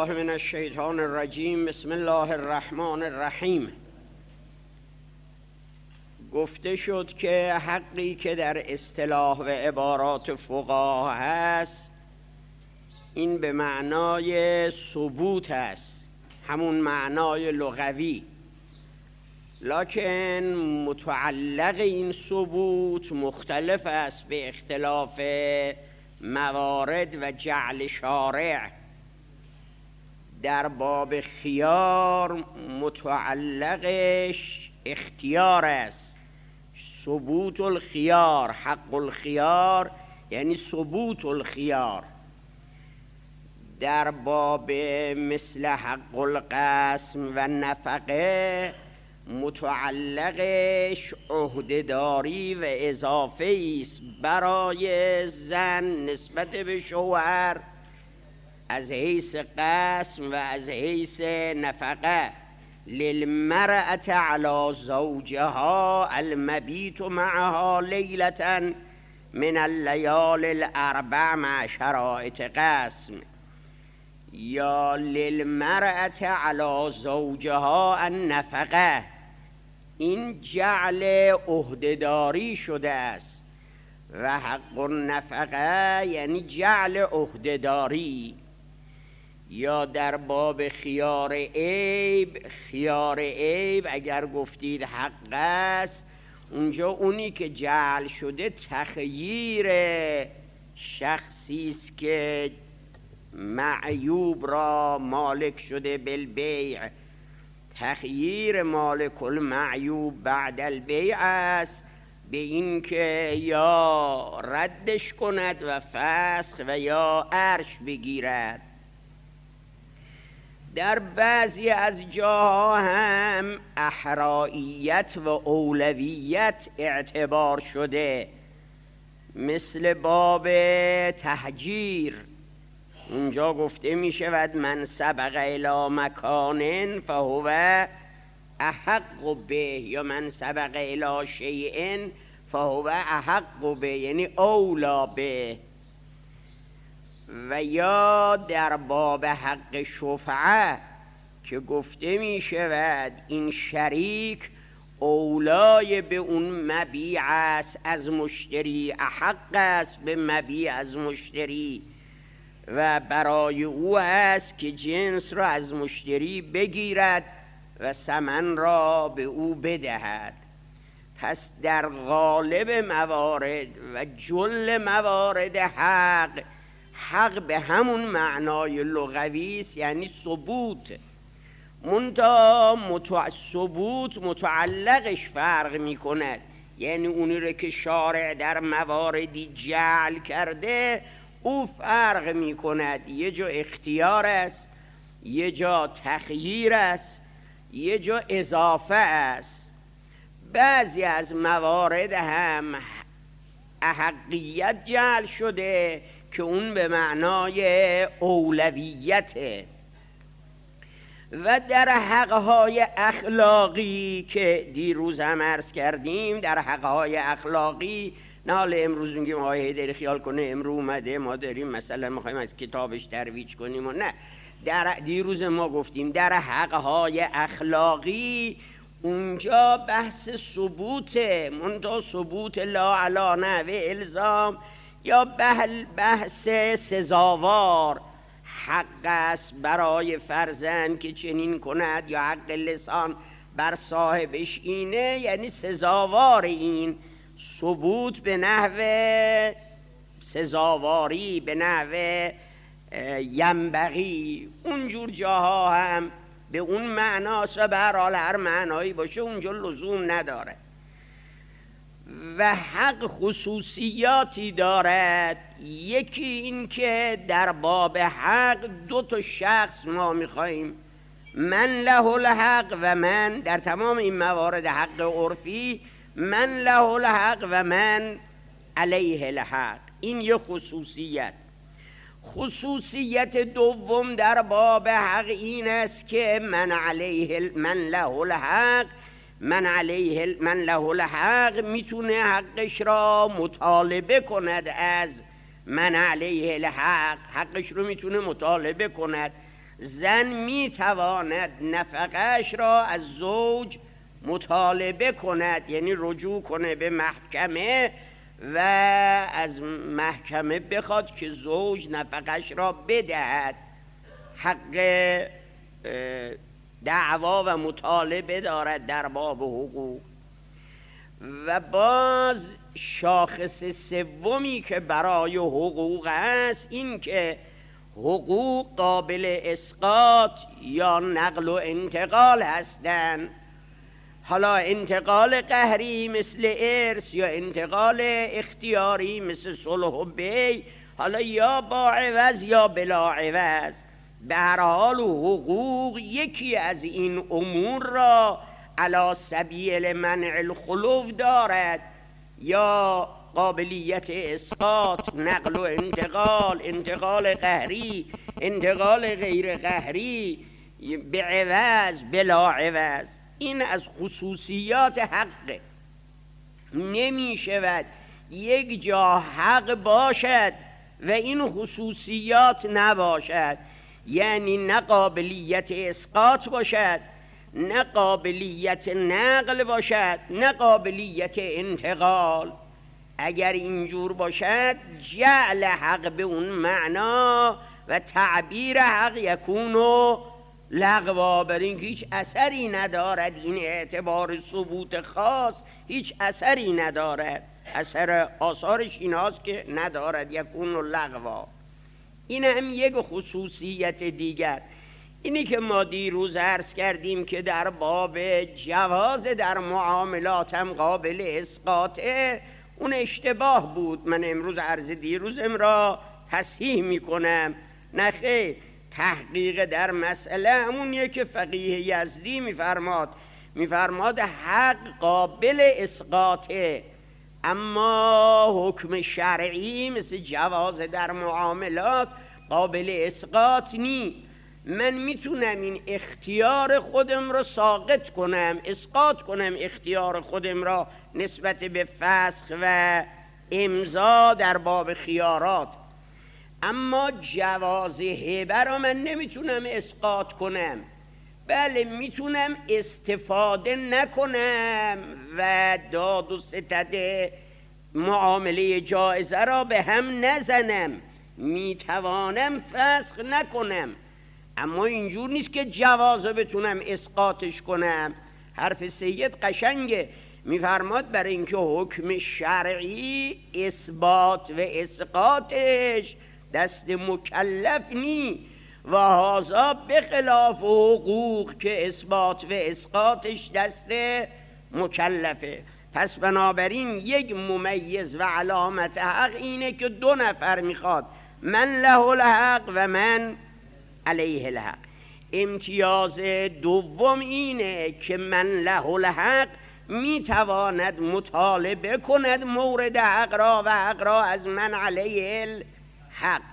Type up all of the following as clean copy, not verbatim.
من الشیطان الرجیم. بسم الله الرحمن الرحیم. گفته شد که حقی که در اصطلاح و عبارات فقها هست این به معنای ثبوت است، همون معنای لغوی، لکن متعلق این ثبوت مختلف است به اختلاف موارد و جعل شارع. در باب خیار متعلقش اختیار است، ثبوت الخیار، حق الخیار یعنی ثبوت الخیار. در باب مثل حق القسم و نفقه متعلقش عهده‌داری و اضافه است برای زن نسبت به شوهر از حیث قسم و از حیث نفقه. للمرأة على زوجها المبیت معها لیلة من اللیال الاربع مع شرائط قسم، یا للمرأة على زوجها النفقه. این جعل عهده‌داری شده است و حق النفقه یعنی جعل عهده‌داری. یا در باب خیار عیب، خیار عیب اگر گفتید حق است، اونجا اونی که جعل شده تخییر شخصی است که معیوب را مالک شده بالبیع. تخییر مالک المعیوب بعد البیع است به این که یا ردش کند و فسخ و یا عرش بگیرد. در بعضی از جاها هم احرائیت و اولویت اعتبار شده، مثل باب تهجیر. اونجا گفته می شود من سبق الی مکان فهو احق به، یا من سبق الی شیء فهو احق به یعنی اولا به. و یا در باب حق شفعه که گفته می شود این شریک اولای به اون مبیع است از مشتری، احق است به مبیع از مشتری و برای او است که جنس را از مشتری بگیرد و ثمن را به او بدهد. پس در غالب موارد و جل موارد حق به همون معنای لغوی است، یعنی ثبوت. منتها ثبوت متعلقش فرق می کند، یعنی اونی رو که شارع در مواردی جعل کرده او فرق می کند. یه جا اختیار است، یه جا تخییر است، یه جا اضافه است. بعضی از موارد هم احقیت جعل شده که اون به معنای اولویته. و در حقهای اخلاقی که دیروز هم عرض کردیم، در حقهای اخلاقی نه حالا امروز میگیم آقای حیدری خیال کنه امروز اومده ما داریم مثلا میخوایم از کتابش ترویج کنیم و نه، در دیروز ما گفتیم در حقهای اخلاقی اونجا بحث ثبوته، منتها ثبوت لا علی نحو الزام یا بحث سزاوار. حق است برای فرزند که چنین کند یا حق لسان بر صاحبش اینه، یعنی سزاوار این. ثبوت به نحو سزاواری، به نحو ینبغی، اونجور جاها هم به اون معناست و به هر حال هر معنایی باشه اونجا لزوم نداره. و حق خصوصیاتی دارد. یکی این که در باب حق دو تا شخص ما میخواییم، من له الحق و من، در تمام این موارد حق عرفی من له الحق و من علیه الحق. این یه خصوصیت. خصوصیت دوم در باب حق این است که من له الحق، من له الحق میتونه حقش را مطالبه کند از من علیه الحق، حقش رو میتونه مطالبه کند. زن میتواند نفقه‌اش را از زوج مطالبه کند، یعنی رجوع کنه به محکمه و از محکمه بخواد که زوج نفقه‌اش را بدهد. حق دعوا و مطالبه دارد در باب حقوق. و باز شاخص سومی که برای حقوق است این که حقوق قابل اسقاط یا نقل و انتقال هستند. حالا انتقال قهری مثل ارث یا انتقال اختیاری مثل صلح و بیع، حالا یا با عوض یا بلا عوض، به هر حال حقوق یکی از این امور را علی سبیل منع الخلو دارد، یا قابلیت اسقاط، نقل و انتقال، انتقال قهری، انتقال غیر قهری، به عوض بلا عوض. این از خصوصیات حق. نمی شود یک جا حق باشد و این خصوصیات نباشد، یعنی نه قابلیت اسقاط باشد، نه قابلیت نقل باشد، نه قابلیت انتقال. اگر اینجور باشد جعل حق به اون معنا و تعبیر حق یکونو لغوا، بر اینکه هیچ اثری ندارد. این اعتبار ثبوت خاص هیچ اثری ندارد، اثر آثارش این هاست که ندارد، یکونو لغوا. این هم یک خصوصیت دیگر. اینی که ما دیروز عرض کردیم که در باب جواز در معاملات هم قابل اسقاطه، اون اشتباه بود. من امروز عرض دیروزم را تصحیح میکنم. نه خیر، تحقیق در مسئله همونیه که فقیه یزدی میفرماد حق قابل اسقاطه، اما حکم شرعی مثل جواز در معاملات قابل اسقاط نی. من میتونم این اختیار خودم رو ساقط کنم، اسقاط کنم اختیار خودم را نسبت به فسخ و امضا در باب خیارات، اما جواز هبه را من نمیتونم اسقاط کنم. بله میتونم استفاده نکنم و داد و ستد معامله جایزه را به هم نزنم، میتوانم فسخ نکنم، اما اینجور نیست که جوازه بتونم اسقاطش کنم. حرف سید قشنگه، میفرماد برای اینکه حکم شرعی اثبات و اسقاطش دست مکلف نی و هذا بخلاف حقوق که اثبات و اسقاطش دست مکلفه. پس بنابراین یک ممیز و علامت حق اینه که دو نفر میخواد، من له الحق و من علیه الحق. امتیاز دوم اینه که من له الحق میتواند مطالبه کند مورد حق را و حق را از من علیه الحق.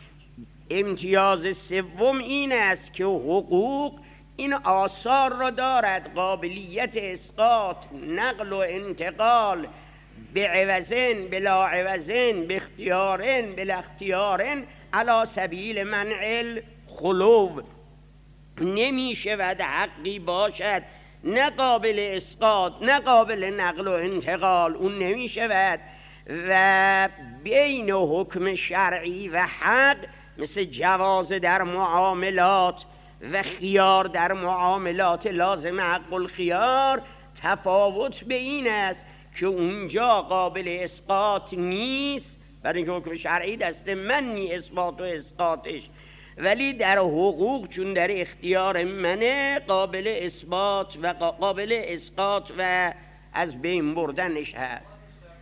امتیاز سوم این است که حقوق این آثار را دارد، قابلیت اسقاط، نقل و انتقال، به عوضن بلا عوضن، به اختیارن بلا اختیارن، علی سبیل منع الخلو. نمی شود حقی باشد نه قابل اسقاط نه قابل نقل و انتقال، اون نمی شود. و بین حکم شرعی و حق مثل جواز در معاملات و خیار در معاملات لازم حق الخیار تفاوت به این است که اونجا قابل اسقاط نیست، برای اینکه حکم شرعی دست من نی اثبات و اسقاطش، ولی در حقوق چون در اختیار منه قابل اثبات و قابل اسقاط و از بین بردنش هست.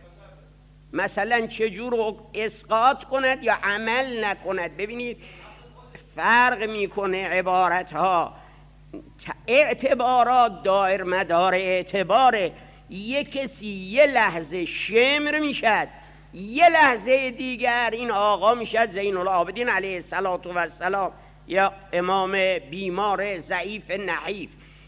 مثلا چجور اسقاط کند یا عمل نکند. ببینید فرق میکنه عبارت ها، اعتبارات دایر مدار اعتباره. یک کسی یه لحظه شمر میشد، یه لحظه دیگر این آقا میشد زین العابدین علیه السلام یا امام بیمار ضعیف نحیف.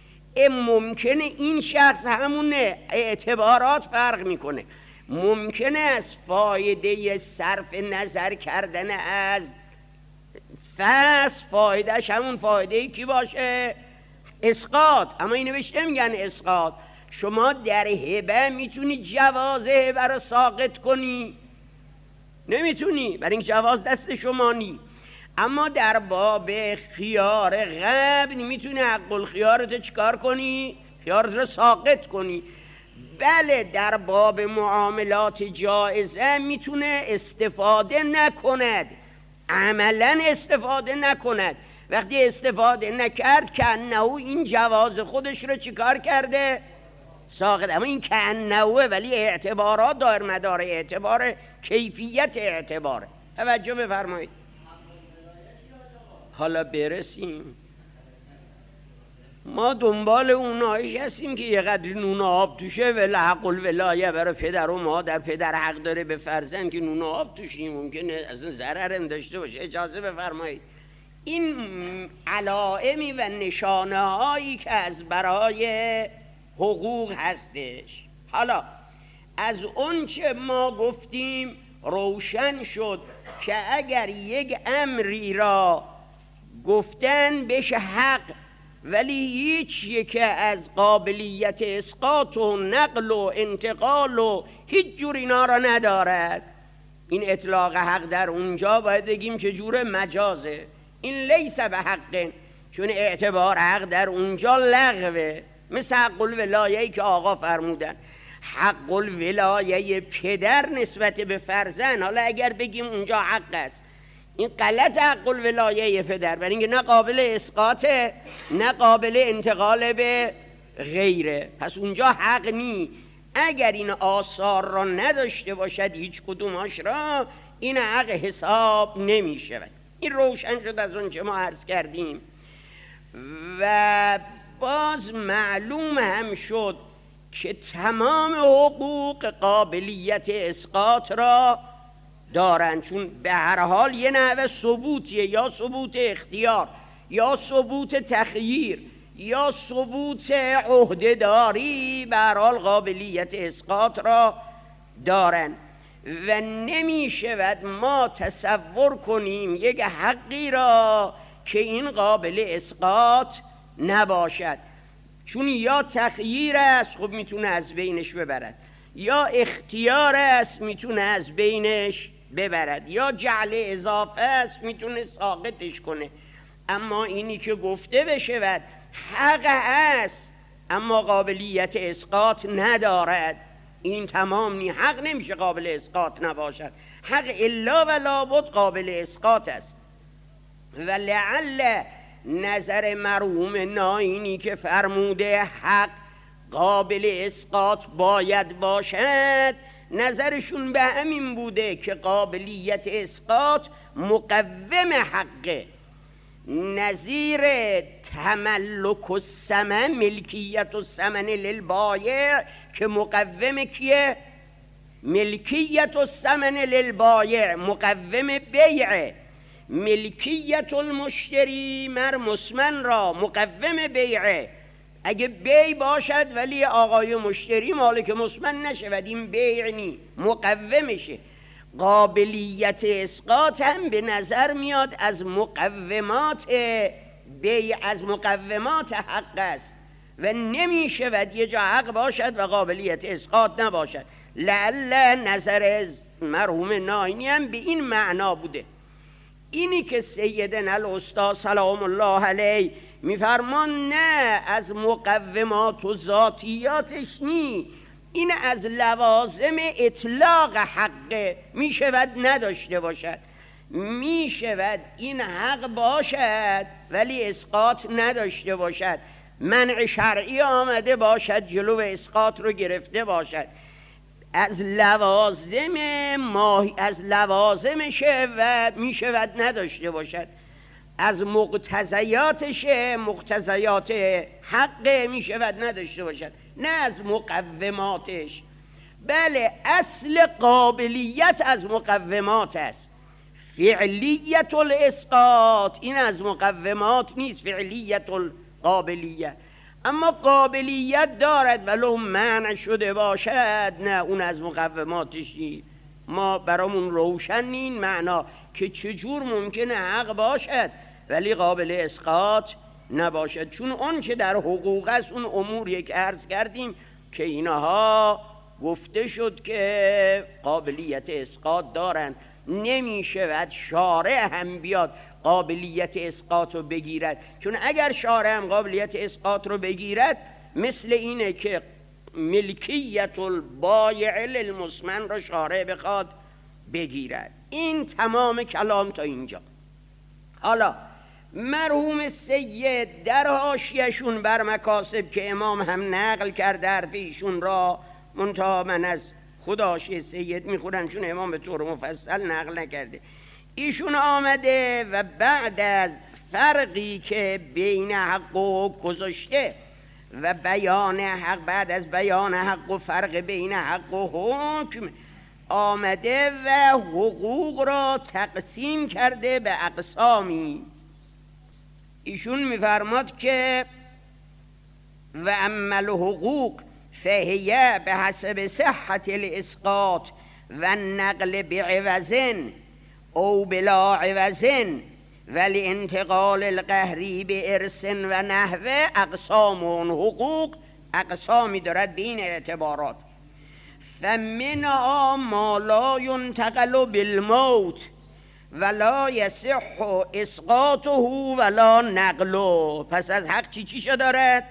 ممکنه این شخص همونه، اعتبارات فرق میکنه. ممکنه از فایده صرف نظر کردن از فس فایدهش همون فایده کی باشه؟ اسقاط. اما اینو بهش نمیگن اسقاط. شما در هبه میتونی جواز هبه رو ساقط کنی؟ نمیتونی، برای این جواز دست شما نی. اما در باب خیار قبل میتونی حق الخیارت چیکار کنی؟ خیارت رو ساقط کنی. بله در باب معاملات جائزه میتونه استفاده نکند، عملا استفاده نکند. وقتی استفاده نکرد کأنه این جواز خودش رو چیکار کرده؟ ساقط. اما این کأنه ولی اعتبارات دار مدار اعتبار کیفیت اعتباره. توجه بفرمایید. حالا برسیم، ما دنبال اونایش هستیم که یه قدری نون آب توشه و حق الولایه برای پدر و مادر. پدر حق داره به فرزند که نون آب توشی، ممکنه از اون ضررم داشته باشه. اجازه بفرمایید. این علائمی و نشانه هایی که از برای حقوق هستش. حالا از اون چه ما گفتیم روشن شد که اگر یک امری را گفتن بشه حق ولی هیچ یک از قابلیت اسقاط و نقل و انتقال و هیچ جور اینا را ندارد، این اطلاق حق در اونجا باید بگیم چه جور مجازه. این لیس به حق، چون اعتبار حق در اونجا لغوه. مثل حق الولایه‌ای که آقا فرمودن، حق الولایه پدر نسبت به فرزند. حالا اگر بگیم اونجا حق است، این غلط حق الولایه پدر، برای اینکه نه قابل اسقاطه نه قابل انتقال به غیره، پس اونجا حق نی. اگر این آثار را نداشته باشد هیچ کدوماش را، این حق حساب نمی شود. این روشن شد از اون چه ما عرض کردیم. و باز معلوم هم شد که تمام حقوق قابلیت اسقاط را دارن، چون به هر حال یه نحوه ثبوتیه، یا ثبوت اختیار یا ثبوت تخییر یا ثبوت عهده‌داری، به هر حال قابلیت اسقاط را دارن. و نمی شود ما تصور کنیم یک حقی را که این قابل اسقاط نباشد، چون یا تخییر است خب میتونه از بینش ببرد، یا اختیار است میتونه از بینش ببرد، یا جعل اضافه است میتونه ساقطش کنه. اما اینی که گفته بشود حق است اما قابلیت اسقاط ندارد، این تمام نی. حق نمیشه قابل اسقاط نباشد. حق الا و لابد قابل اسقاط است. و لعل نظر مرحوم ناینی که فرموده حق قابل اسقاط باید باشد، نظرشون به همین بوده که قابلیت اسقاط مقوم حقه، نظیر تملک الثمن، ملکیت الثمن للبایع که مقوم کیه؟ ملکیت الثمن للبایع مقوم بیعه، ملکیت المشتری مر مسمن را مقوم بیعه. اگه بیع باشد ولی آقای مشتری مالک مسمن نشود، این بیع نی، مقومشه. قابلیت اسقاط هم به نظر میاد از مقومات بیع، از مقومات حق است و نمی شود یه جا حق باشد و قابلیت اسقاط نباشد. لعل نظر مرحوم ناینی هم به این معنا بوده. اینی که سیدنا الاستاد سلام الله علیه میفرمان نه از مقومات و ذاتیاتش نی، این از لوازم اطلاق حق می شود نداشته باشد، می شود این حق باشد ولی اسقاط نداشته باشد، منع شرعی آمده باشد جلو اسقاط رو گرفته باشد، از لوازمشه و می شود نداشته باشد، از مقتضیاتشه، مقتضیات حق می شود نداشته باشد، نه از مقوماتش. بله اصل قابلیت از مقومات است، فعلیت الاسقاط این از مقومات نیست، فعلیت القابلیت. اما قابلیت دارد ولو منع شده باشد، نه اون از مقوماتش نیست. ما برامون روشن این معنا که چجور ممکنه حق باشد ولی قابل اسقاط نباشد، چون اون که در حقوق است اون اموری که عرض کردیم که اینها گفته شد که قابلیت اسقاط دارند. نمیشود شارع هم بیاد قابلیت اسقاط رو بگیرد، چون اگر شارع هم قابلیت اسقاط رو بگیرد مثل اینه که ملکیت البایع للمثمن را شارع بخواد بگیرد. این تمام کلام تا اینجا. حالا مرحوم سید در حاشیه‌شون بر مکاسب که امام هم نقل کرده حرف ایشون را، منتها من از خود حاشیه سید میخورم چون امام به طور مفصل نقل نکرده. ایشون آمده و بعد از فرقی که بین حق و حق گذاشته و بیان حق، بعد از بیان حق و فرق بین حق و حکم آمده و حقوق را تقسیم کرده به اقسامی. ایشون میفرماد که و اما الحقوق فهیه به حسب صحت الاسقاط و نقل بعوضن او بلا عوضن ولی انتقال القهری به ارث و نحوه اقسام. اون حقوق اقسامی دارد بین اعتبارات. فمنها ما لا ينتقل بالموت ولا يصح اسقاطه ولا نقله. پس از حق چی دارد؟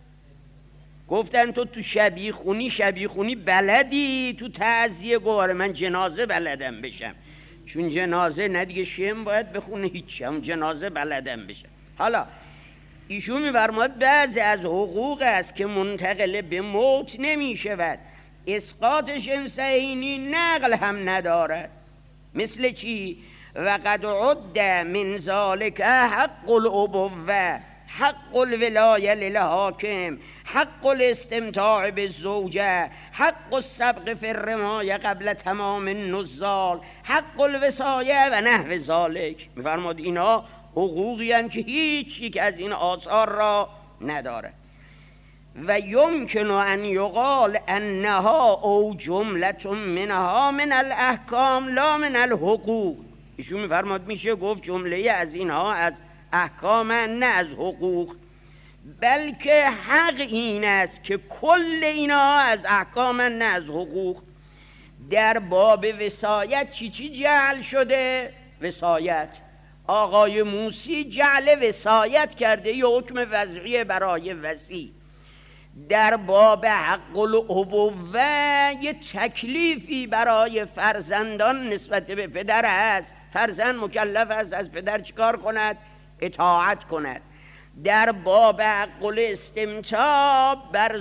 گفتن تو شبیه خونی بلدی، تو تعزیه گواره من جنازه بلدم بشم، چون جنازه نه دیگه شم باید بخونه هیچ، هم جنازه بلدم بشم. حالا ایشون می‌فرماد بعضی از حقوق است که منتقل به موت نمی شود، اسقاطش صحیحی نقل هم ندارد. مثل چی؟ وقد عد من ذلك حق الابوه، حق الولایه للحاکم، حق الاستمتاع بالزوجه، حق السبق فی الرمایه قبل تمام النزال، حق الوصایه و نحو ذالک. می‌فرماد اینا حقوقی هستند که هیچ یک از این آثار را نداره. و یمکن ان یقال انها او جمله منها من الاحکام لا من الحقوق. ایشون می‌فرماد میشه گفت جمله از اینها از احکام نه از حقوق، بلکه حق این است که کل اینا از احکام نه از حقوق. در باب وصایت چی جعل شده؟ وصایت آقای موسی جعل وصایت کرده، یه حکم وضعی برای وصی. در باب حق الابوه یه تکلیفی برای فرزندان نسبت به پدر هست، فرزند مکلف است از پدر چیکار کند؟ اطاعت کند. در باب حق الاستمتاع بر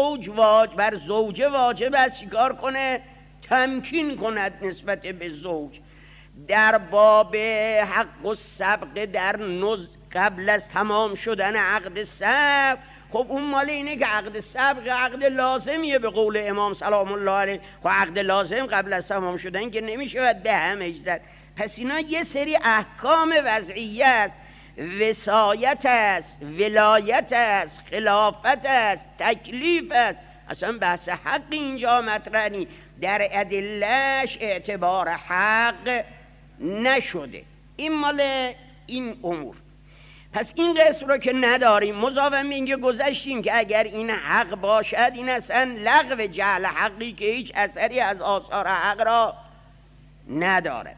زوجه واجب است چیکار کنه؟ تمکین کند نسبت به زوج. در باب حق السبق در قبل از تمام شدن عقد سبق، خب اون مال اینه که عقد سبق عقد لازمیه به قول امام سلام الله علیه، خب عقد لازم قبل از تمام شدن که نمیشه به هم اجزد. پس اینا یه سری احکام وضعیه است، وصایت است، ولایت است، خلافت است، تکلیف است. اصلا بحث حق اینجا مطرح نیست، در ادلهش اعتبار حق نشده. این مال این امور. پس این قسم رو که نداریم، مضافاً به اینکه گذشتیم که اگر این حق باشد این اصلا لغو جعل حقی که هیچ اثری از آثار حق را نداره.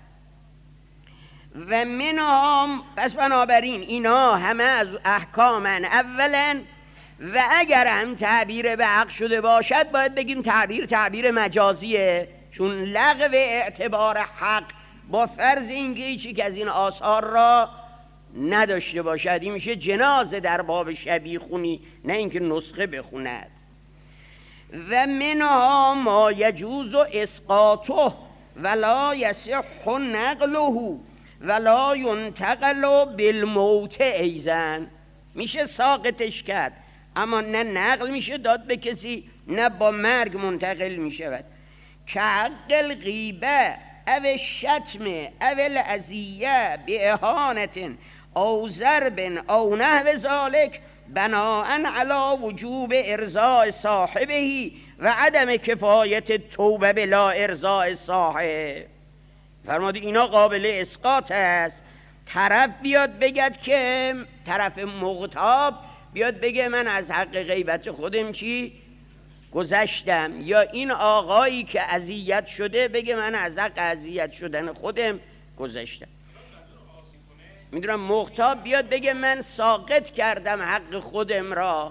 و منهم، پس بنابراین اینا همه از احکامن اولا، و اگر هم تعبیر به حق شده باشد باید بگیم تعبیر مجازیه، چون لغو اعتبار حق با فرض اینکه هیچی که از این آثار را نداشته باشد، این میشه جنازه در باب شبیه خونی، نه اینکه نسخه بخوند. و منها ما یجوز اسقاطه ولا یصح نقله ولا ینتقل بالموت ایزن. میشه ساقطش کرد اما نه نقل میشه داد به کسی نه با مرگ منتقل میشود. که حق الغیبه او شتم او العزیه باهانت او ضرب او نحو ذلک بناء علی وجوب ارضاء صاحبه و عدم کفایت توبه بلا ارضاء صاحب. فرمود اینا قابل اسقاط است. طرف بیاد بگد که طرف مغتاب بیاد بگه من از حق غیبت خودم چی گذشتم، یا این آقایی که اذیت شده بگه من از حق اذیت شدن خودم گذشتم. میدونم مغتاب بیاد بگه من ساقط کردم حق خودم را.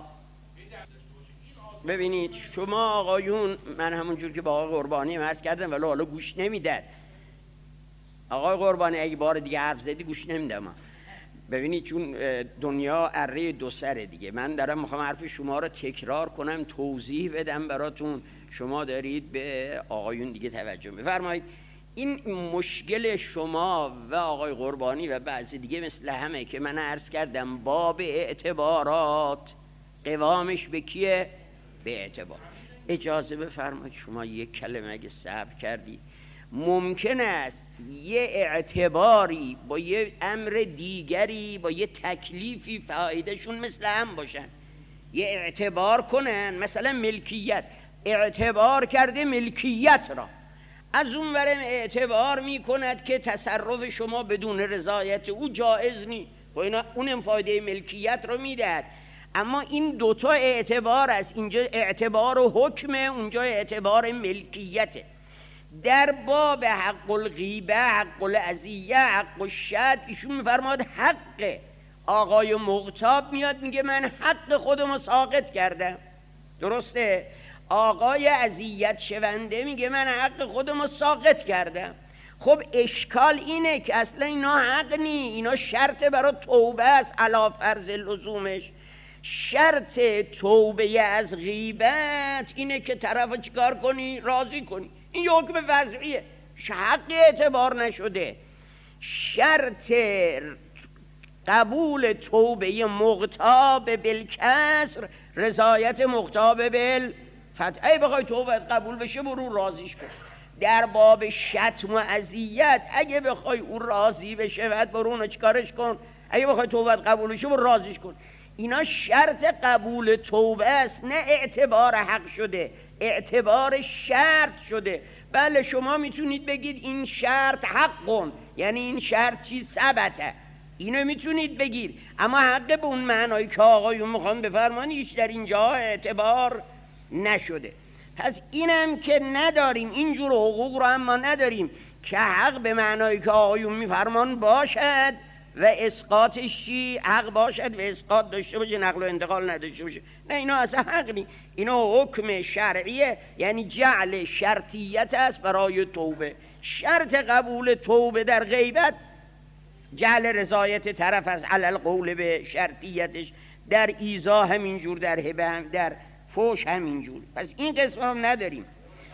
ببینید شما آقایون، من همونجور که با آقای قربانی عرض کردم ولی حالا گوش نمیدن. آقای قربانی اگه بار دیگه حرف زدی گوش نمیدم. ببینید چون دنیا اره دو سره دیگه، من دارم میخوام حرف شما رو تکرار کنم، توضیح بدم براتون، شما دارید به آقایون دیگه توجه بفرمایید. این مشکل شما و آقای قربانی و بعضی دیگه مثل همه که من عرض کردم، باب اعتبارات قوامش به کیه؟ به اعتبار. اجازه بفرمایید شما یک کلمه اگه صبر کردید، ممکن است یه اعتباری با یه امر دیگری با یه تکلیفی فایدهشون مثل هم باشن، یه اعتبار کنن. مثلا ملکیت، اعتبار کرده ملکیت را، از اون ورم اعتبار می کند که تصرف شما بدون رضایت او جایز نیست، اونم فایده ملکیت رو میدهد. اما این دوتا اعتبار است، اینجا اعتبار و حکمه، اونجا اعتبار ملکیته. در باب حق الغیبه، حق العزیه، حق الشد، ایشون میفرماد حق آقای مغتاب میاد میگه من حق خودم رو ساقط کردم، درسته؟ آقای اذیت شونده میگه من حق خودم رو ساقط کردم. خب اشکال اینه که اصلا اینا حق نی، اینا شرط برای توبه است علی فرض لزومش. شرط توبه از غیبت اینه که طرف چیکار کنی؟ راضی کنی. این حکم وضعیه، حق اعتبار نشده. شرط قبول توبه مغتاب بالکسر رضایت مغتاب بالفتح. ای بخوای توبه قبول بشه برو راضیش کن. در باب شتم و اذیت اگه بخوای او راضی بشه بعد برو اونو چیکارش کن، اگه بخوای توبه قبول بشه برو راضیش کن. اینا شرط قبول توبه است، نه اعتبار حق شده، اعتبار شرط شده. بله شما میتونید بگید این شرط حقون، یعنی این شرط چی؟ ثبته، اینو میتونید بگید، اما حق به اون معنایی که آقایون میخوان بفرمان هیچ در اینجا اعتبار نشده. پس اینم که نداریم، اینجور حقوق رو اما نداریم که حق به معنایی که آقایون میفرمان باشد و اسقاطش چی؟ حق باشد و اسقاط داشته باشه، نقل و انتقال نداشته باشه. نه اینا اصلا حق نی، اینا حکم شرعیه، یعنی جعل شرطیت است برای توبه. شرط قبول توبه در غیبت جعل رضایت طرف از علل قول به شرطیتش، در ایذا همینجور، در هبه هم، در فوش همینجور. پس این قسم هم نداریم.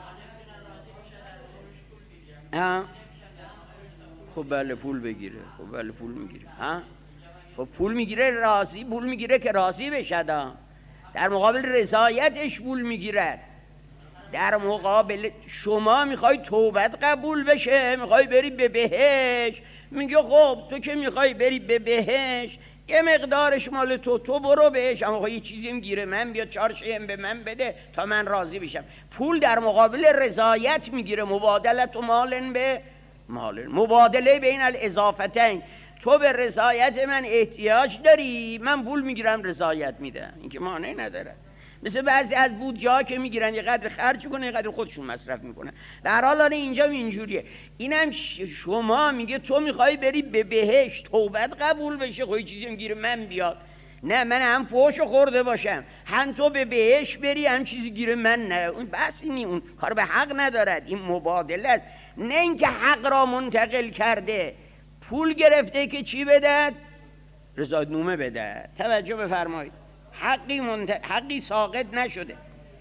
خب بله پول بگیره، خب بله پول میگیره، خب پول میگیره راضی، پول میگیره که راضی بشه، در مقابل رضایتش پول میگیرد. در مقابل شما میخوای توبت قبول بشه، میخوای بری به بهشت، میگه خب تو که میخوای بری به بهشت یه مقدارش مال تو برو بهش، اما یه چیزی میگیره من بیا 4 شیم به من بده تا من راضی بشم. پول در مقابل رضایت میگیره، مبادلت و مالن به مالن، مبادله بین الاضافتین. تو به رضایت من احتیاج داری، من پول میگیرم رضایت میدم، این که مانعی نداره. مثل بعضی از بودجه‌ها که میگیرن یه قدر خرج کنه یه قدر خودشون مصرف میکنن. در حال اینجا اینجوریه. اینم شما میگه تو میخوای بری به بهشت توبت قبول بشه، خب چیزی میگیره من بیاد، نه من هم فوشو خورده باشم، هم تو به بهشت بری هم چیزی گیره من، نه اون بحثی نی، اون کار به حق ندارد، این مبادله است. نه اینکه حق را منتقل کرده، پول گرفته که چی بدهد؟ رضایت نامه بدهد. توجه بفرمایید، حقی ساقط نشده.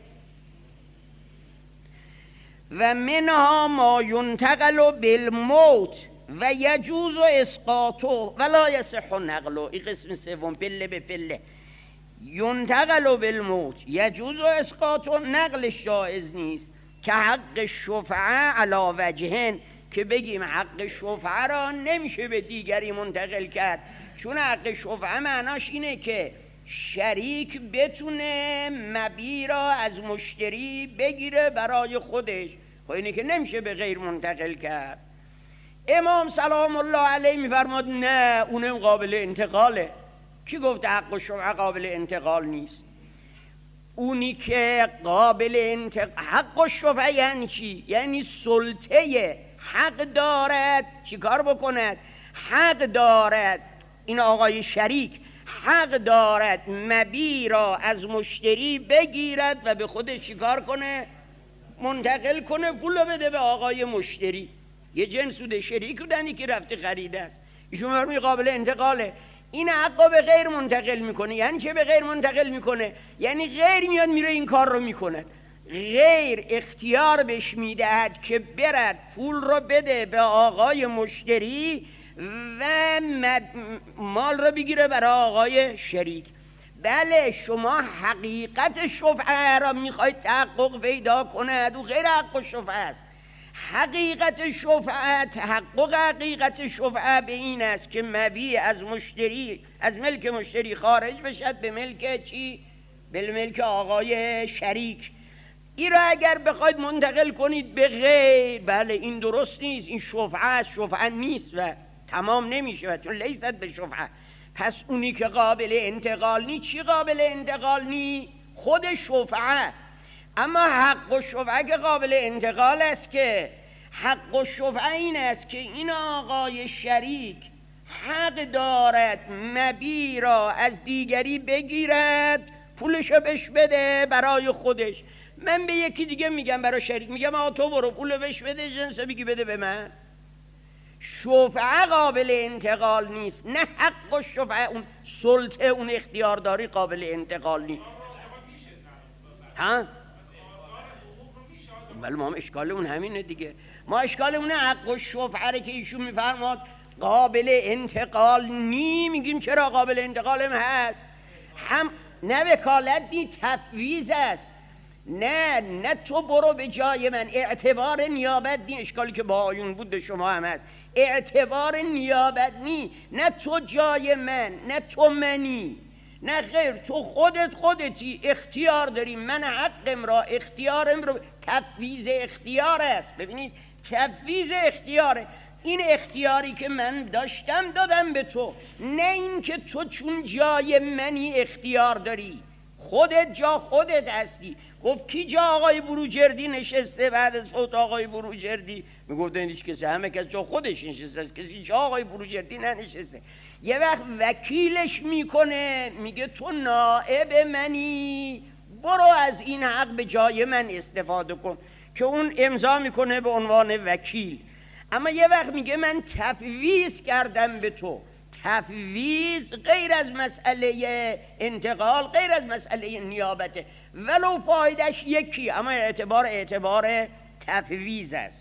و منها ما ینتقل بالموت و یجوز اسقاطه ولا یصح نقله. این قسم سوم، پله به پله. ینتقل بالموت یجوز اسقاطه، نقلش جایز نیست، که حق شفعه علی وجهن، که بگیم حق شفعه را نمیشه به دیگری منتقل کرد، چون حق شفعه معناش اینه که شریک بتونه مبیع را از مشتری بگیره برای خودش، خب اینه که نمیشه به غیر منتقل کرد. امام سلام الله علیه میفرماد نه اونم قابل انتقاله. کی گفت حق و شفعه قابل انتقال نیست؟ اونی که قابل حق و شفعه یعنی چی؟ یعنی سلطه حق دارد چی کار بکند؟ حق دارد، این آقای شریک حق دارد مبیع را از مشتری بگیرد و به خودش چی کار کنه؟ منتقل کنه، پول بده به آقای مشتری. یه جنس بوده، شریک بودنی که رفته خریده است، ایشون فرمی قابل انتقاله. این حقا به غیر منتقل میکنه. یعنی چه به غیر منتقل میکنه؟ یعنی غیر میاد میره این کار رو میکنه، غیر اختیار بهش میدهد که برد پول رو بده به آقای مشتری و مال رو بگیره برای آقای شریک. بله شما حقیقت شفعه را میخواید تحقق پیدا کند و غیر حق و شفعه است. حقیقت شفعه، تحقق حقیقت شفعه به این است که مبیع از مشتری، از ملک مشتری خارج بشد به ملک چی؟ به ملک آقای شریک. این را اگر بخواید منتقل کنید به غیر، بله این درست نیست، این شفعه است، شفعه نیست و تمام نمیشه چون لیست به شفعه. پس اونی که قابل انتقال نی، چی قابل انتقال نی؟ خود شفعه. اما حق و شفعه که قابل انتقال است، که حق و شفعه این است که این آقای شریک حق دارد مبیع را از دیگری بگیرد، پولشو بهش بده برای خودش. من به یکی دیگه میگم برای شریک، میگم آقا تو برو پولو بهش بده، جنسو بگی بده به من. شفعه قابل انتقال نیست، نه حق و شفعه، اون سلطه، اون اختیارداری قابل انتقال نیست. ها؟ ولی ما هم اشکالمون همینه دیگه. ما اشکالمون حق و شفعه که ایشون میفرماد قابل انتقال نی، میگیم چرا قابل انتقال هم هست؟ هم نه وکالت نی، تفویض است. نه تو برو به جای من، اعتبار نیابت نی. اشکالی که با آیون بود به شما هم هست، اعتبار نیابت نی. نه تو جای من، نه تو منی، نه غیر، تو خودتی، اختیار داری. من حقم را، اختیارم را، تفویض اختیار است. ببینید تفویض اختیاره. این اختیاری که من داشتم دادم به تو، نه این که تو چون جای منی اختیار داری. خودت جا خودت هستی. گفت کی جا آقای بروجردی نشسته بعد از فوت آقای بروجردی؟ میگفتن هیچ کسی، همه کس جا خودش نشسته، کسی جا آقای بروجردی ننشسته. یه وقت وکیلش میکنه، میگه تو نائب منی، برو از این حق به جای من استفاده کن، که اون امضا میکنه به عنوان وکیل. اما یه وقت میگه من تفویض کردم به تو. تفویض غیر از مسئله انتقال، غیر از مسئله نیابته، ولو فایدهش یکی، اما اعتبار تفویض است.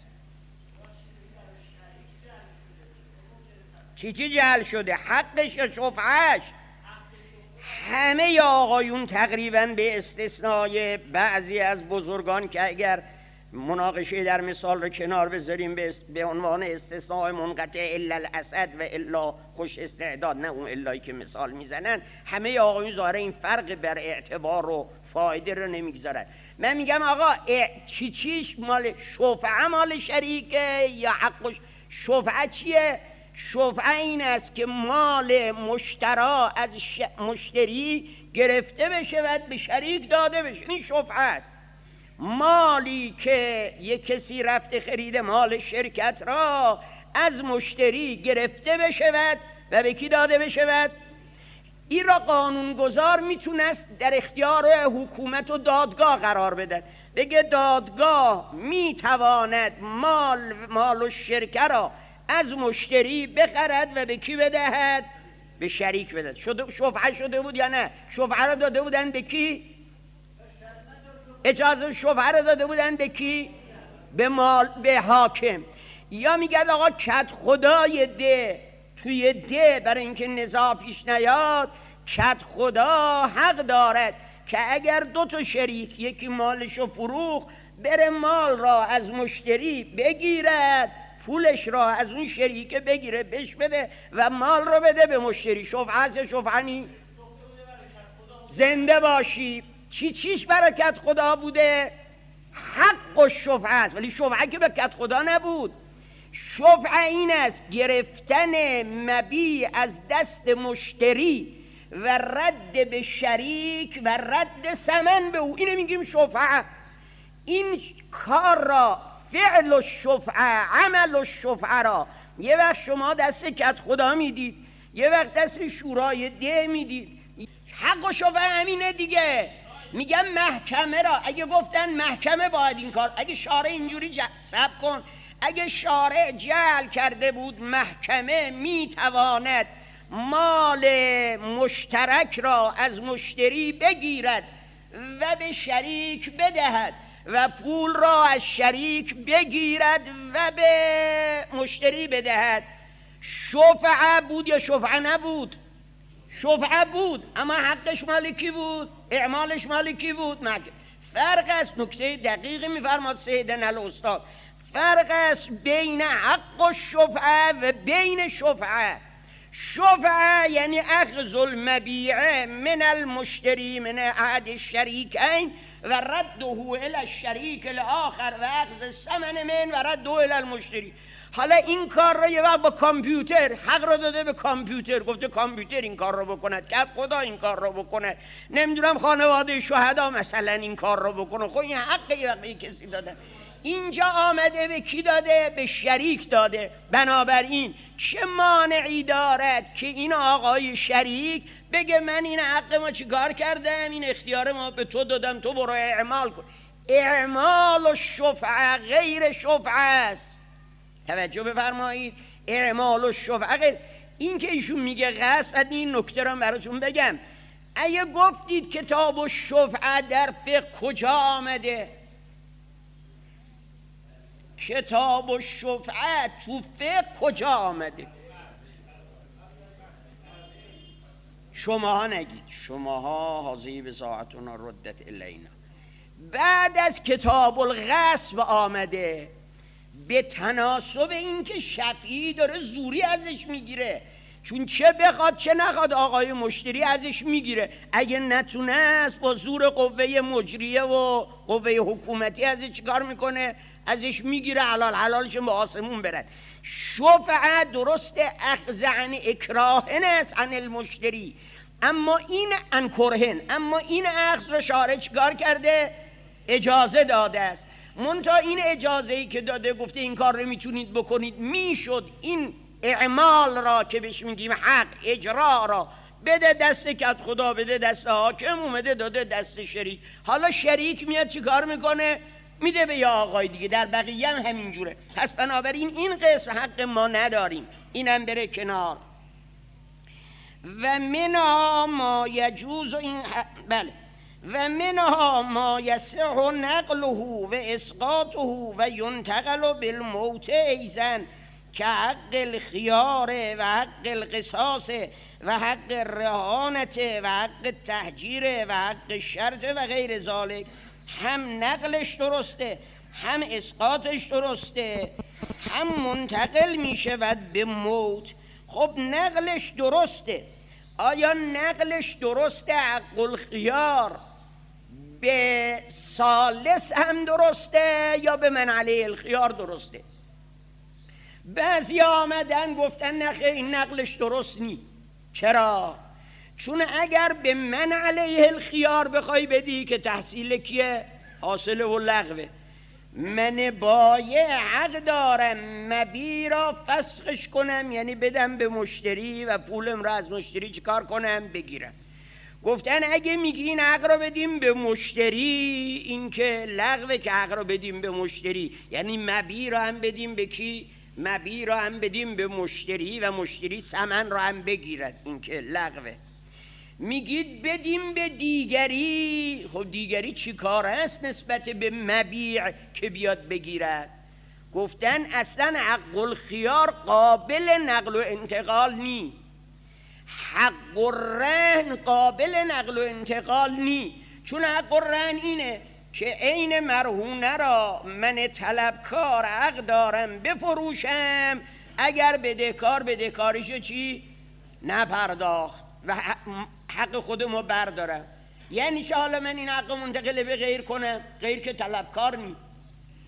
چی جعل شده؟ حقش یا شفعش؟ همه آقایون تقریبا به استثنای بعضی از بزرگان که اگر مناقشه در مثال رو کنار بذاریم به عنوان استثناء منقطع الا الاسد و الا خوش استعداد، نه اون الایی که مثال میزنن، همه آقایون ظاهره این فرق بر اعتبار و فایده رو نمیگذارن. من میگم آقا چیش مال شفعه مال شریکه یا حق؟ شفعه چیه؟ شفعه این است که مال مشترا از مشتری گرفته بشه و به شریک داده بشه. این شفعه است. مالی که یک کسی رفته خرید مال شرکت را از مشتری گرفته بشود و به کی داده بشود؟ این را قانونگذار میتونست در اختیار حکومت و دادگاه قرار بده، بگه دادگاه میتواند مال و شرکه را از مشتری بخرد و به کی بدهد؟ به شریک بدهد. شفعه شده بود یا نه؟ شفعه را داده بودن به کی؟ اجازه شفعه را داده بودن به کی؟ به حاکم. یا میگه آقا کد خدای ده توی ده، برای اینکه نزاع پیش نیاد، کد خدا حق دارد که اگر دو تا شریک یکی مالشو فروخت، بره مال را از مشتری بگیرد، پولش را از اون شریکه بگیره بهش بده و مال رو بده به مشتری. شفعه است یا شفعه نی؟ زنده باشی. چیش برکت خدا بوده؟ حق و شفعه است. ولی شفعه که به کت خدا نبود. شفعه این است گرفتن مبیع از دست مشتری و رد به شریک و رد ثمن به او، اینه میگیم شفعه. این کار را، فعل الشفعه، عمل الشفعه را یه وقت شما دست کت خدا میدید، یه وقت دست شورای ده میدید. حق و شفعه همینه دیگه. میگم محکمه را، اگه گفتن محکمه باید این کار، اگه شارع اینجوری صبر کن، اگه شارع جعل کرده بود محکمه میتواند مال مشترک را از مشتری بگیرد و به شریک بدهد و پول را از شریک بگیرد و به مشتری بدهد، شفعه بود یا شفعه نبود؟ شفعه بود، اما حقش مال کی بود؟ اعمالش مال کی بود؟ فرق است، نکته دقیقی میفرماد سیدنا الاستاد، فرق است بین حق و شفعه و بین شفعه. شفعه یعنی اخذ المبیع من المشتری من احد الشریکین و رده الى الشریک الاخر و اخذ الثمن من و رده الى المشتری. حالا این کار را یه وقت با کامپیوتر، حق را داده به کامپیوتر، گفته کامپیوتر این کار را بکند، که خدا این کار را بکنه، نمیدونم خانواده شهدا مثلا این کار را بکنه. خب این حق یه وقت به کسی داده، اینجا آمده به کی داده؟ به شریک داده. بنابراین چه مانعی دارد که این آقای شریک بگه من این حق ما چی کار کردم، این اختیار ما به تو دادم، تو برو اعمال کن. اعمال و شفعه غیر شفعه است، توجه بفرمایید. اعمال و شفعه غیر. این که ایشون میگه غصب، این نکته را براتون بگم. اگه گفتید کتاب و شفعه در فقه کجا آمده؟ کتاب و شفعه تو فقه کجا آمده؟ شماها نگید، شماها حاضی به ساعتنا ردت الینا. بعد از کتاب الغصب آمده، به تناسب این که شفیعی داره زوری ازش میگیره، چون چه بخواد چه نخواد آقای مشتری ازش میگیره. اگه نتونه است با زور قوه مجریه و قوه حکومتی ازش چیکار میکنه؟ ازش میگیره، حلالش به آسمون برد. شفعه درسته اخذ عن اکراهن است عن المشتری، اما این عن کرهن، اما این اخذ را شارع چیکار کرده؟ اجازه داده است. منتها این اجازه‌ای که داده، گفته این کار رو میتونید بکنید، میشد این اعمال را که بهش میگیم حق، اجرا را بده دست کت خدا، بده دست حاکم، اومده داده دست شریک. حالا شریک میاد چی کار میکنه؟ میده به یا آقای دیگه. در بقیه هم همینجوره. پس بنابراین این قسم حق ما نداریم، اینم بره کنار. و منها ما یجوز، این بله، و منها ما یصح نقله و اسقاطه و ینتقل بالموت ایزن که حق الخیار و حق القصاص و حق الرهانت و حق تحجیر و حق شرط و غیر ذالک. هم نقلش درسته، هم اسقاطش درسته، هم منتقل می شود به موت. خب نقلش درسته، آیا نقلش درسته حق الخیار به ثالث هم درسته یا به من علیه الخیار درسته؟ بعضی آمدن گفتن نخیر این نقلش درست نی. چرا؟ چون اگر به من علیه الخیار بخوای بدی که تحصیل کیه؟ حاصله و لغوه. من بایع حق دارم مبیع را فسخش کنم، یعنی بدم به مشتری و پولم را از مشتری چیکار کنم؟ بگیرم. گفتن اگه میگی این حق را بدیم به مشتری، این که لغوه که حق را بدیم به مشتری، یعنی مبیع را هم بدیم به کی؟ مبیع را هم بدیم به مشتری و مشتری ثمن را هم بگیرد، این که لغوه. میگید بدیم به دیگری، خب دیگری چی کار است نسبت به مبیع که بیاد بگیرد؟ گفتن اصلا حق الخیار قابل نقل و انتقال نی، حق الرهن قابل نقل و انتقال نی. چون حق الرهن اینه که عین مرهونه را من طلبکار حق دارم بفروشم، اگر بدهکارش چی؟ نپرداخت و حق خودمو بردارم. یعنی چه؟ حالا من این حق منتقل به غیر کنم، غیر که طلبکار نی.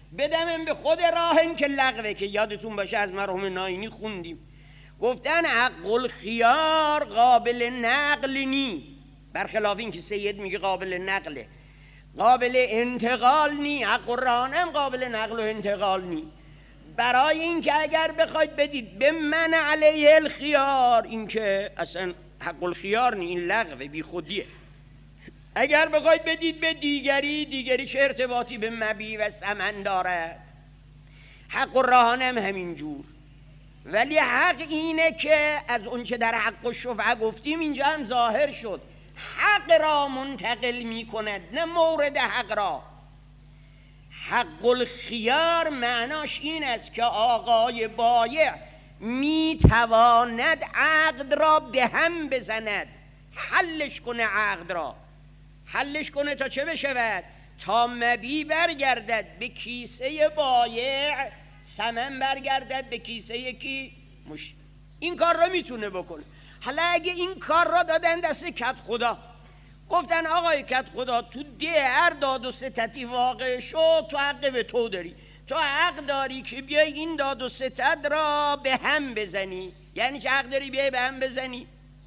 بدمم به خود راهن که لغوه، که یادتون باشه از مرحوم ناینی خوندیم، گفتن حق الخیار قابل نقل نی، برخلاف این که سید میگه قابل نقله، قابل انتقال نی. حق الرهانم قابل نقل و انتقال نی. برای این که اگر بخواید بدید به من علیه الخیار، این که اصلا حق الخیار نی، این لغوه، بی خودیه. اگر بخواید بدید به دیگری چه ارتباطی به مبی و ثمن دارد؟ حق الرهان هم همین جور. ولی حق اینه که از اون چه در حق الشفعه گفتیم اینجا هم ظاهر شد، حق را منتقل می کند، نه مورد حق را. حق الخیار معناش این است که آقای بایع می تواند عقد را به هم بزند، حلش کنه، عقد را حلش کنه تا چه بشود؟ تا مبی برگردد به کیسه بایع، ثمن برگردد به کیسه یکی مشتری. این کار را میتونه بکنه. حالا اگه این کار را دادن دست کت خدا، گفتن آقای کت خدا تو هر داد و ستتی واقع شد، تو حق به تو داری، تو حق داری که بیای این داد و ستت را به هم بزنی. یعنی چه حق داری بیای به هم بزنی؟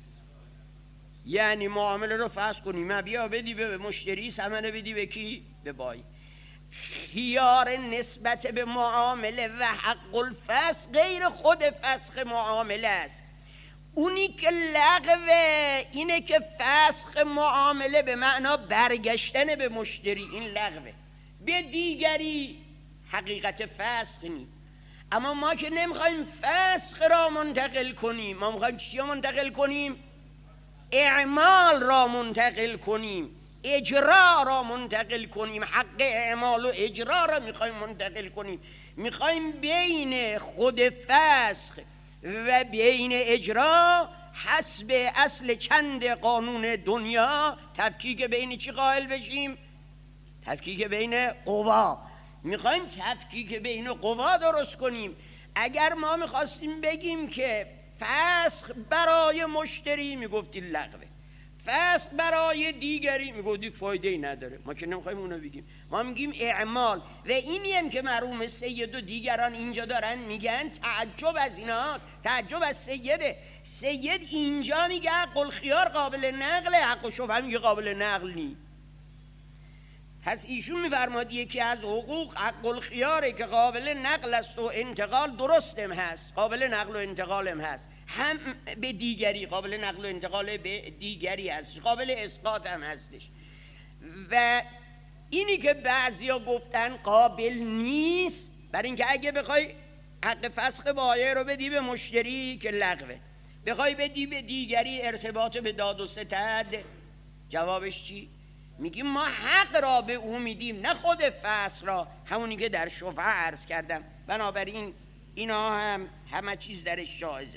یعنی معامله رو فسخ کنی، مبیع بدی به مشتری، ثمن بدی به کی؟ به بایی. خیار نسبت به معامله و حق الفسخ غیر خود فسخ معامله است. اونی که لغوه اینه که فسخ معامله به معنا برگشتن به مشتری، این لغوه، به دیگری حقیقت فسخ نی. اما ما که نمیخوایم فسخ را منتقل کنیم، ما میخوایم چی را منتقل کنیم؟ اعمال را منتقل کنیم، اجرا را منتقل کنیم. حق اعمال و اجرا را میخوایم منتقل کنیم. میخوایم بین خود فسخ و بین اجرا حسب اصل چند قانون دنیا تفکیک بین چی قائل بشیم؟ تفکیک بین قوا. میخوایم تفکیک بین قوا درست کنیم. اگر ما میخواستیم بگیم که فسخ برای مشتری میگفتی لغوه، فسخ برای دیگری میگفتی فایده ای نداره، ما که نمیخوایم اونو بگیم. ما میگیم اعمال. و اینی هم که مرحوم سید و دیگران اینجا دارن میگن تعجب از ایناست، تعجب از سیده. سید اینجا میگه حق الخیار قابل نقله، حق الشفعه میگه قابل نقل نی. پس ایشون میفرماد یکی از حقوق حق الخیاره که قابل نقل است و انتقال، درستم هست، قابل نقل و انتقال هم هست، هم به دیگری قابل نقل و انتقال به دیگری هست، قابل اسقاط هم هستش. و اینی که بعضیا گفتن قابل نیست، برای اینکه اگه بخوای حق فسخ بایع رو بدی به مشتری که لغوه، بخوای بدی به دیگری ارتباط به داد و ستد، جوابش چی؟ میگیم ما حق را به او میدیم، نه خود فسخ را، همونی که در شفعه عرض کردم. بنابراین اینا هم همه چیز درش جایزه.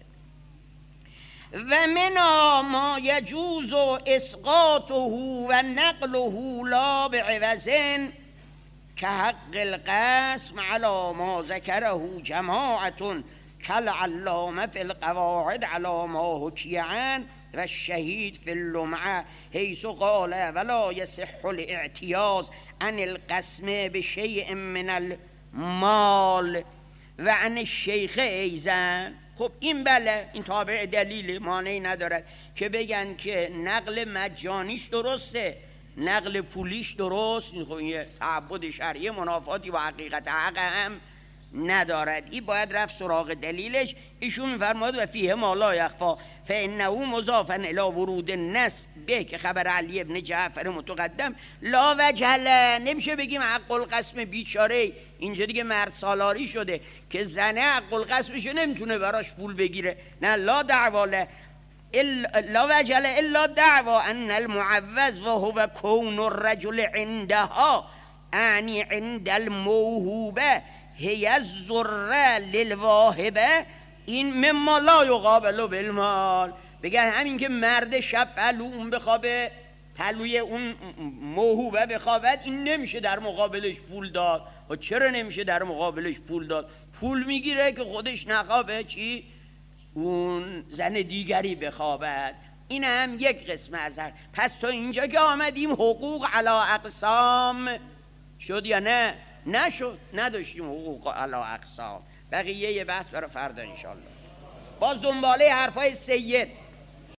و منا ما یجوز اسقاطه و نقله لا بعوض که حق القسم علی ما ذکره جماعت کالعلامه فی القواعد علی ما حکی عنه و الشهید فی اللمعه حیث قال ولا یصح الاعتیاض عن القسم بشیء من المال و عن الشیخ ایضا. خب این بله، این تابع دلیل، مانعی ندارد که بگن که نقل مجانیش درسته، نقل پولیش درست. خب این تعبد شرعی منافاتی با حقیقت حق هم ندارد. این باید رفت سراغ دلیلش. ایشون میفرماد و فیه ما لا یخفا فانه مضافا الی ورود النص به که خبر علی ابن جعفر متقدم لا وجه له. نمیشه بگیم حق القسم بیچاره، اینجا دیگه مرسالاری شده که زنه حق القسمشو نمیتونه براش پول بگیره. نه، لا دعوا له لا وجه له الا دعوا ان المعوض و هو کون الرجل عندها یعنی عند الموهوبه هی الذره للواهبه این مما لا یقابل بالمال. بگن همین که مرد شب پلو اون بخوابه، پلوی اون موهوبه بخوابد، این نمیشه در مقابلش پول داد. و چرا نمیشه در مقابلش پول داد؟ پول میگیره که خودش نخوابه، چی؟ اون زن دیگری بخوابد. این هم یک قسم از هر. پس تا اینجا که آمدیم حقوق علی اقسام شد یا نه؟ نشد، نداشتیم حقوق علی اقسام. بقیه بحث برای فردا انشالله. باز دنباله حرفای سید